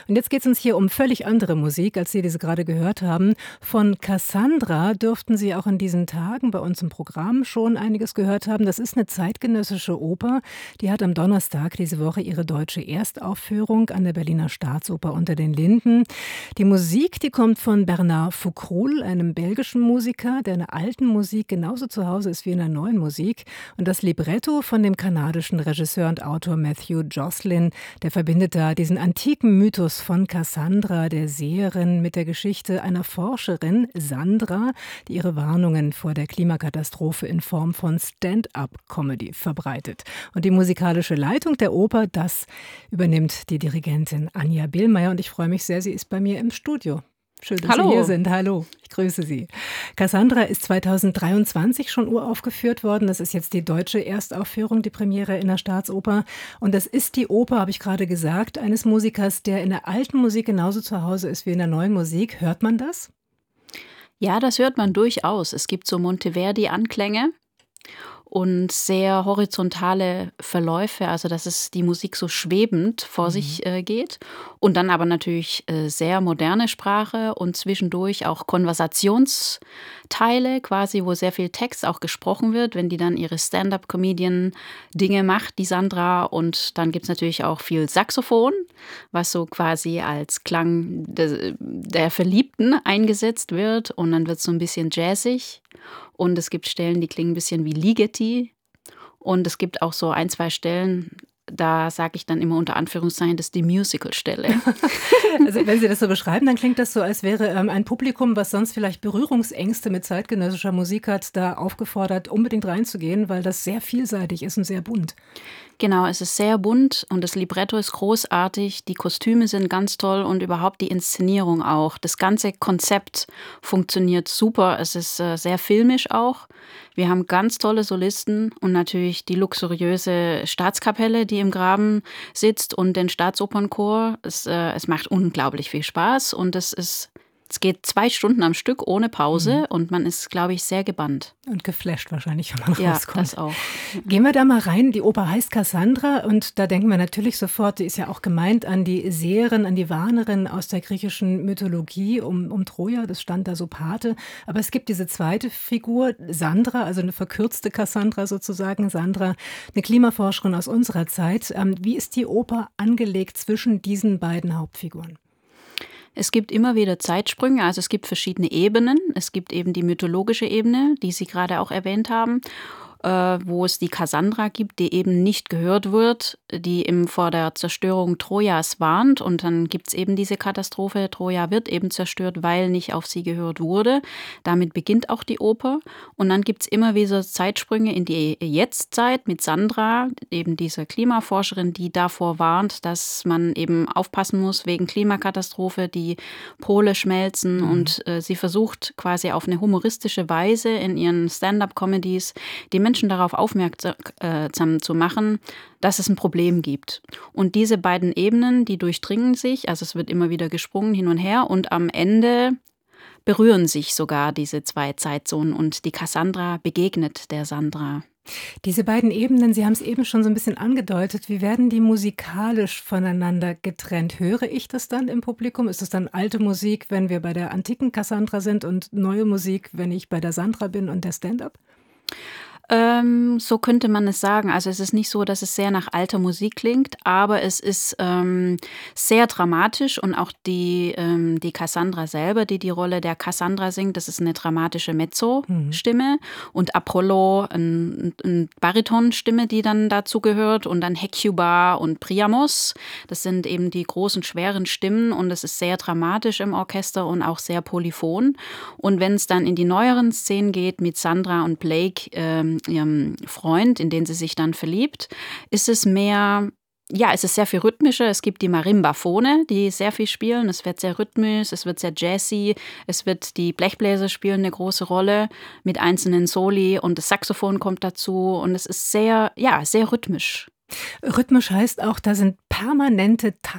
Und jetzt geht es uns hier um völlig andere Musik, als Sie diese gerade gehört haben. Von Cassandra dürften Sie auch in diesen Tagen bei uns im Programm schon einiges gehört haben. Das ist eine zeitgenössische Oper. Die hat am Donnerstag diese Woche ihre deutsche Erstaufführung an der Berliner Staatsoper unter den Linden. Die Musik, die kommt von Bernard Foucroul, einem belgischen Musiker, der in der alten Musik genauso zu Hause ist wie in der neuen Musik. Und das Libretto von dem kanadischen Regisseur und Autor Matthew Joslin, der verbindet da diesen antiken Mythos von Cassandra, der Seherin, mit der Geschichte einer Forscherin, Sandra, die ihre Warnungen vor der Klimakatastrophe in Form von Stand-up-Comedy verbreitet. Und die musikalische Leitung der Oper, das übernimmt die Dirigentin Anja Bihlmeier. Und ich freue mich sehr, sie ist bei mir im Studio. Schön, dass Sie hier sind. Hallo, ich grüße Sie. Cassandra ist 2023 schon uraufgeführt worden. Das ist jetzt die deutsche Erstaufführung, die Premiere in der Staatsoper. Und das ist die Oper, habe ich gerade gesagt, eines Musikers, der in der alten Musik genauso zu Hause ist wie in der neuen Musik. Hört man das? Ja, das hört man durchaus. Es gibt so Monteverdi-Anklänge und sehr horizontale Verläufe, also dass es die Musik so schwebend vor sich geht. Und dann aber natürlich sehr moderne Sprache und zwischendurch auch Konversationsteile quasi, wo sehr viel Text auch gesprochen wird, wenn die dann ihre Stand-up-Comedian-Dinge macht, die Sandra. Und dann gibt es natürlich auch viel Saxophon, was so quasi als Klang der Verliebten eingesetzt wird. Und dann wird es so ein bisschen jazzig. Und es gibt Stellen, die klingen ein bisschen wie Ligeti. Und es gibt auch so 1, 2 Stellen, da sage ich dann immer unter Anführungszeichen, das ist die Musical-Stelle. Also wenn Sie das so beschreiben, dann klingt das so, als wäre ein Publikum, was sonst vielleicht Berührungsängste mit zeitgenössischer Musik hat, da aufgefordert, unbedingt reinzugehen, weil das sehr vielseitig ist und sehr bunt. Genau, es ist sehr bunt und das Libretto ist großartig, die Kostüme sind ganz toll und überhaupt die Inszenierung auch. Das ganze Konzept funktioniert super, es ist sehr filmisch auch. Wir haben ganz tolle Solisten und natürlich die luxuriöse Staatskapelle, die im Graben sitzt und den Staatsopernchor. Es macht unglaublich viel Spaß und es geht 2 Stunden am Stück ohne Pause und man ist, glaube ich, sehr gebannt. Und geflasht wahrscheinlich, wenn man rauskommt. Ja, das auch. Gehen wir da mal rein. Die Oper heißt Cassandra und da denken wir natürlich sofort, die ist ja auch gemeint an die Seherin, an die Warnerin aus der griechischen Mythologie um Troja, das stand da so Pate. Aber es gibt diese zweite Figur, Sandra, also eine verkürzte Cassandra sozusagen, Sandra, eine Klimaforscherin aus unserer Zeit. Wie ist die Oper angelegt zwischen diesen beiden Hauptfiguren? Es gibt immer wieder Zeitsprünge, also es gibt verschiedene Ebenen. Es gibt eben die mythologische Ebene, die Sie gerade auch erwähnt haben, wo es die Cassandra gibt, die eben nicht gehört wird, die eben vor der Zerstörung Trojas warnt. Und dann gibt es eben diese Katastrophe. Troja wird eben zerstört, weil nicht auf sie gehört wurde. Damit beginnt auch die Oper. Und dann gibt es immer wieder Zeitsprünge in die Jetztzeit mit Sandra, eben dieser Klimaforscherin, die davor warnt, dass man eben aufpassen muss wegen Klimakatastrophe, die Pole schmelzen. Und sie versucht quasi auf eine humoristische Weise in ihren Stand-up-Comedies die Menschen darauf aufmerksam zu machen, dass es ein Problem gibt. Und diese beiden Ebenen, die durchdringen sich, also es wird immer wieder gesprungen hin und her und am Ende berühren sich sogar diese 2 Zeitzonen und die Cassandra begegnet der Sandra. Diese beiden Ebenen, Sie haben es eben schon so ein bisschen angedeutet, wie werden die musikalisch voneinander getrennt? Höre ich das dann im Publikum? Ist es dann alte Musik, wenn wir bei der antiken Cassandra sind und neue Musik, wenn ich bei der Sandra bin und der Stand-up? So könnte man es sagen. Also es ist nicht so, dass es sehr nach alter Musik klingt, aber es ist sehr dramatisch und auch die Cassandra selber, die Rolle der Cassandra singt, das ist eine dramatische Mezzo-Stimme und Apollo, eine Baritonstimme, die dann dazu gehört und dann Hecuba und Priamos. Das sind eben die großen, schweren Stimmen und es ist sehr dramatisch im Orchester und auch sehr polyphon. Und wenn es dann in die neueren Szenen geht mit Sandra und Blake, ihrem Freund, in den sie sich dann verliebt, ist es mehr, ja, es ist sehr viel rhythmischer. Es gibt die Marimbafone, die sehr viel spielen. Es wird sehr rhythmisch, es wird sehr jazzy. Die Blechbläser spielen eine große Rolle mit einzelnen Soli und das Saxophon kommt dazu und es ist sehr, ja, sehr rhythmisch. Rhythmisch heißt auch, da sind permanente Taktwechsel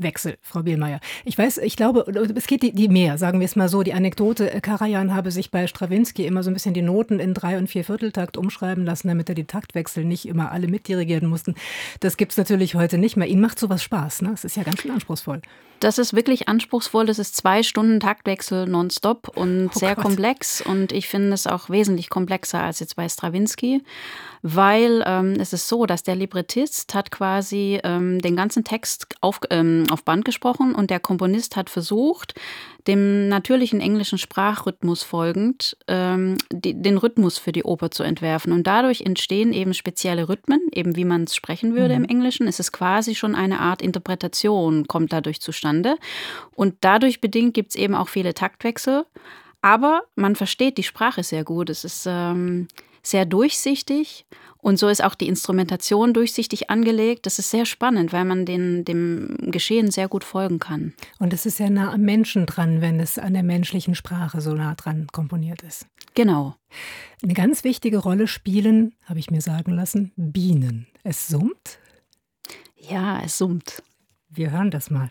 Taktwechsel, Frau Bielmeier. Ich glaube, es geht die mehr, sagen wir es mal so. Die Anekdote, Karajan habe sich bei Strawinsky immer so ein bisschen die Noten in 3- und 4/4-Takt umschreiben lassen, damit er die Taktwechsel nicht immer alle mitdirigieren mussten. Das gibt es natürlich heute nicht mehr. Ihnen macht sowas Spaß, ne? Es ist ja ganz schön anspruchsvoll. Das ist wirklich anspruchsvoll. Das ist 2 Stunden Taktwechsel nonstop und sehr komplex. Und ich finde es auch wesentlich komplexer als jetzt bei Strawinsky, weil es ist so, dass der Librettist hat quasi den ganzen Text auf Band gesprochen und der Komponist hat versucht, dem natürlichen englischen Sprachrhythmus folgend den Rhythmus für die Oper zu entwerfen. Und dadurch entstehen eben spezielle Rhythmen, eben wie man es sprechen würde im Englischen. Es ist quasi schon eine Art Interpretation, kommt dadurch zustande. Und dadurch bedingt gibt es eben auch viele Taktwechsel. Aber man versteht die Sprache sehr gut. Es ist sehr durchsichtig. Und so ist auch die Instrumentation durchsichtig angelegt. Das ist sehr spannend, weil man dem Geschehen sehr gut folgen kann. Und es ist ja nah am Menschen dran, wenn es an der menschlichen Sprache so nah dran komponiert ist. Genau. Eine ganz wichtige Rolle spielen, habe ich mir sagen lassen, Bienen. Es summt? Ja, es summt. Wir hören das mal.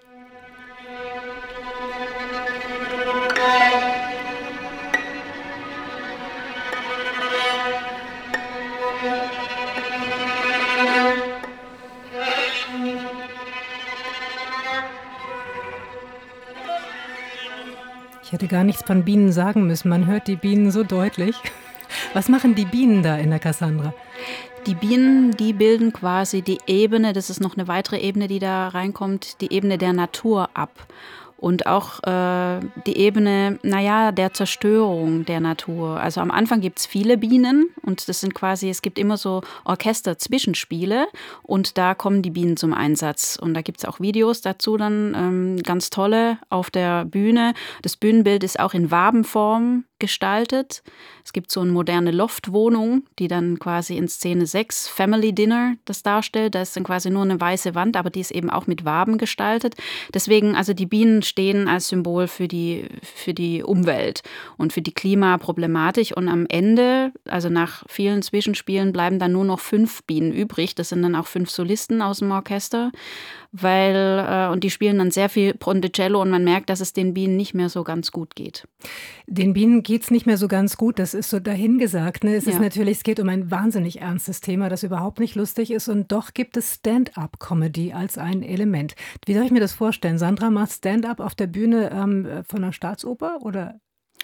Ich hätte gar nichts von Bienen sagen müssen. Man hört die Bienen so deutlich. Was machen die Bienen da in der Cassandra? Die Bienen, die bilden quasi die Ebene, das ist noch eine weitere Ebene, die da reinkommt, die Ebene der Natur ab. Und auch die Ebene, der Zerstörung der Natur. Also am Anfang gibt es viele Bienen und das sind quasi, es gibt immer so Orchester-Zwischenspiele und da kommen die Bienen zum Einsatz. Und da gibt es auch Videos dazu dann, ganz tolle auf der Bühne. Das Bühnenbild ist auch in Wabenform gestaltet. Es gibt so eine moderne Loftwohnung, die dann quasi in Szene 6 Family Dinner das darstellt. Da ist dann quasi nur eine weiße Wand, aber die ist eben auch mit Waben gestaltet. Deswegen, also die Bienen stehen als Symbol für die Umwelt und für die Klimaproblematik. Und am Ende, also nach vielen Zwischenspielen, bleiben dann nur noch 5 Bienen übrig. Das sind dann auch 5 Solisten aus dem Orchester. Und die spielen dann sehr viel Ponticello und man merkt, dass es den Bienen nicht mehr so ganz gut geht. Den Bienen geht es nicht mehr so ganz gut, das ist so dahingesagt. Ne? Es geht um ein wahnsinnig ernstes Thema, das überhaupt nicht lustig ist und doch gibt es Stand-up-Comedy als ein Element. Wie soll ich mir das vorstellen? Sandra macht Stand-up auf der Bühne von einer Staatsoper oder?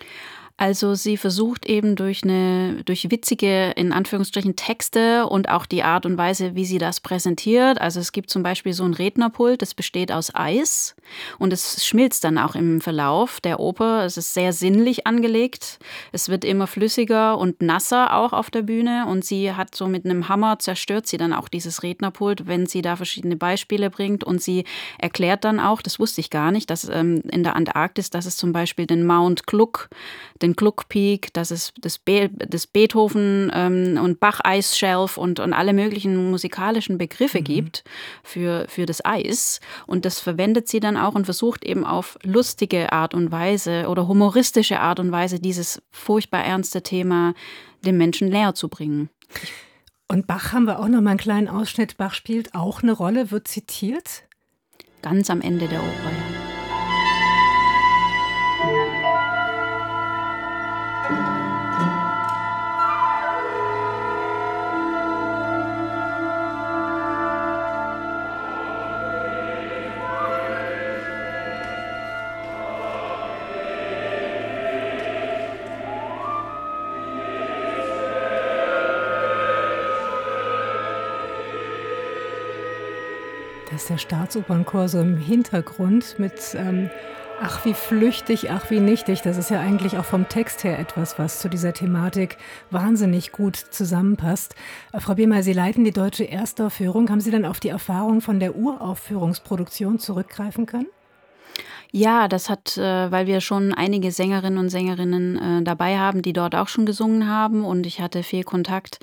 Also sie versucht eben durch witzige, in Anführungsstrichen, Texte und auch die Art und Weise, wie sie das präsentiert. Also es gibt zum Beispiel so ein Rednerpult, das besteht aus Eis und es schmilzt dann auch im Verlauf der Oper. Es ist sehr sinnlich angelegt. Es wird immer flüssiger und nasser auch auf der Bühne und sie hat so mit einem Hammer zerstört sie dann auch dieses Rednerpult, wenn sie da verschiedene Beispiele bringt und sie erklärt dann auch, das wusste ich gar nicht, dass in der Antarktis, dass es zum Beispiel den Mount Gluck, den Gluck Peak, dass es das Beethoven und Bach-Eisshelf und alle möglichen musikalischen Begriffe gibt für das Eis. Und das verwendet sie dann auch und versucht eben auf lustige Art und Weise oder humoristische Art und Weise dieses furchtbar ernste Thema den Menschen näher zu bringen. Und Bach haben wir auch noch mal einen kleinen Ausschnitt. Bach spielt auch eine Rolle, wird zitiert? Ganz am Ende der Oper, ja. Das ist der Staatsopernchor so im Hintergrund mit ach wie flüchtig, ach wie nichtig. Das ist ja eigentlich auch vom Text her etwas, was zu dieser Thematik wahnsinnig gut zusammenpasst. Frau Bielmeier, Sie leiten die deutsche Erstaufführung. Haben Sie dann auf die Erfahrung von der Uraufführungsproduktion zurückgreifen können? Ja, das hat, weil wir schon einige Sängerinnen und Sängerinnen dabei haben, die dort auch schon gesungen haben. Und ich hatte viel Kontakt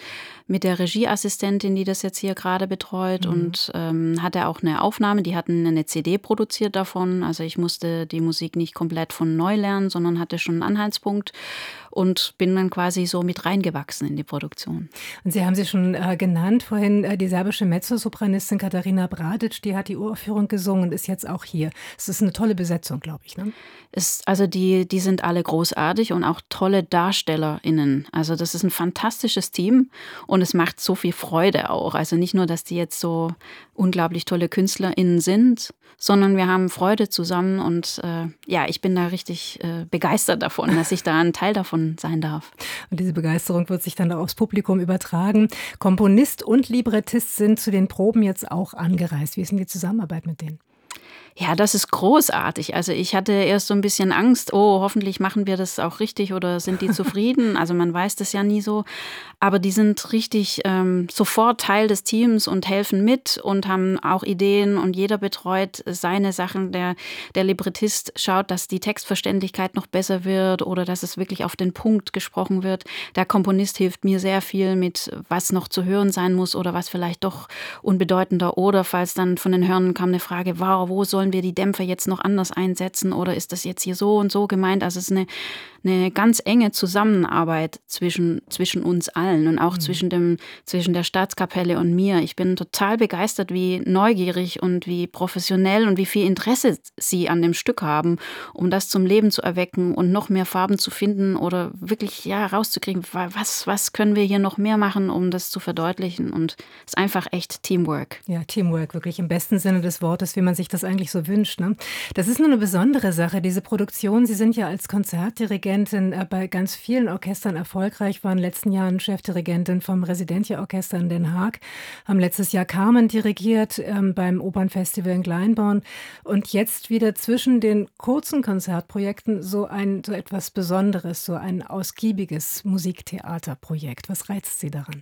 mit der Regieassistentin, die das jetzt hier gerade betreut und hatte auch eine Aufnahme. Die hatten eine CD produziert davon. Also ich musste die Musik nicht komplett von neu lernen, sondern hatte schon einen Anhaltspunkt und bin dann quasi so mit reingewachsen in die Produktion. Und Sie haben sie schon genannt vorhin, die serbische Mezzosopranistin Katarina Bradic, die hat die Uraufführung gesungen und ist jetzt auch hier. Es ist eine tolle Besetzung, glaube ich, ne? Also die sind alle großartig und auch tolle DarstellerInnen. Also das ist ein fantastisches Team und es macht so viel Freude auch. Also nicht nur, dass die jetzt so unglaublich tolle KünstlerInnen sind, sondern wir haben Freude zusammen und ich bin da richtig begeistert davon, dass ich da ein Teil davon sein darf. Und diese Begeisterung wird sich dann auch aufs Publikum übertragen. Komponist und Librettist sind zu den Proben jetzt auch angereist. Wie ist denn die Zusammenarbeit mit denen? Ja, das ist großartig. Also ich hatte erst so ein bisschen Angst, oh, hoffentlich machen wir das auch richtig oder sind die zufrieden? Also man weiß das ja nie so. Aber die sind richtig sofort Teil des Teams und helfen mit und haben auch Ideen und jeder betreut seine Sachen. Der Librettist schaut, dass die Textverständlichkeit noch besser wird oder dass es wirklich auf den Punkt gesprochen wird. Der Komponist hilft mir sehr viel mit, was noch zu hören sein muss oder was vielleicht doch unbedeutender oder falls dann von den Hörnern kam eine Frage, wow, wo sollen wir die Dämpfer jetzt noch anders einsetzen oder ist das jetzt hier so und so gemeint? Also es ist eine ganz enge Zusammenarbeit zwischen uns allen und auch zwischen der Staatskapelle und mir. Ich bin total begeistert, wie neugierig und wie professionell und wie viel Interesse sie an dem Stück haben, um das zum Leben zu erwecken und noch mehr Farben zu finden oder wirklich rauszukriegen, was können wir hier noch mehr machen, um das zu verdeutlichen. Und es ist einfach echt Teamwork. Ja, Teamwork, wirklich im besten Sinne des Wortes, wie man sich das eigentlich so wünscht, ne? Das ist nur eine besondere Sache, diese Produktion. Sie sind ja als Konzertdirigentin bei ganz vielen Orchestern erfolgreich, waren in den letzten Jahren Chefdirigentin vom Residentia-Orchester in Den Haag, haben letztes Jahr Carmen dirigiert beim Opernfestival in Glyndebourne und jetzt wieder zwischen den kurzen Konzertprojekten so etwas Besonderes, so ein ausgiebiges Musiktheaterprojekt. Was reizt Sie daran?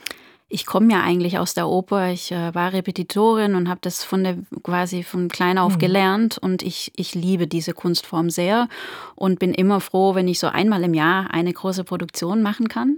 Ich komme ja eigentlich aus der Oper. Ich war Repetitorin und habe das quasi von klein auf gelernt. Und ich liebe diese Kunstform sehr und bin immer froh, wenn ich so einmal im Jahr eine große Produktion machen kann.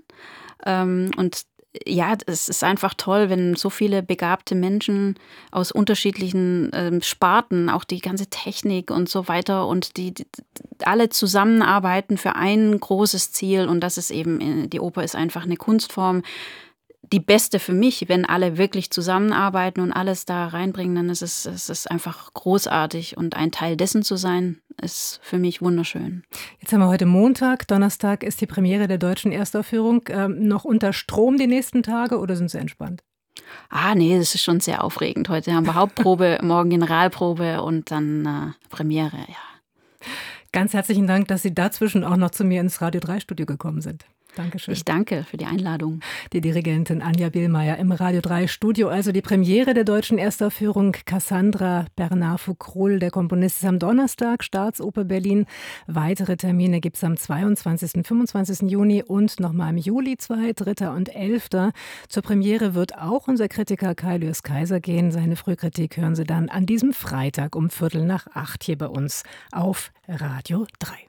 Und ja, es ist einfach toll, wenn so viele begabte Menschen aus unterschiedlichen Sparten, auch die ganze Technik und so weiter und die alle zusammenarbeiten für ein großes Ziel. Und das ist eben, die Oper ist einfach eine Kunstform, die beste für mich, wenn alle wirklich zusammenarbeiten und alles da reinbringen, dann ist es einfach großartig. Und ein Teil dessen zu sein, ist für mich wunderschön. Jetzt haben wir heute Montag, Donnerstag ist die Premiere der deutschen Erstaufführung. Noch unter Strom die nächsten Tage oder sind Sie entspannt? Nee, das ist schon sehr aufregend. Heute haben wir Hauptprobe, morgen Generalprobe und dann Premiere, ja. Ganz herzlichen Dank, dass Sie dazwischen auch noch zu mir ins Radio 3 Studio gekommen sind. Dankeschön. Ich danke für die Einladung. Die Dirigentin Anja Bihlmeier im Radio 3 Studio. Also die Premiere der deutschen Erstaufführung Cassandra Bernard Foucault, der Komponist, ist am Donnerstag, Staatsoper Berlin. Weitere Termine gibt es am 22. und 25. Juni und nochmal im Juli 2., 3. und 11. Zur Premiere wird auch unser Kritiker Kai Lürs Kaiser gehen. Seine Frühkritik hören Sie dann an diesem Freitag um 7:15 hier bei uns auf Radio 3.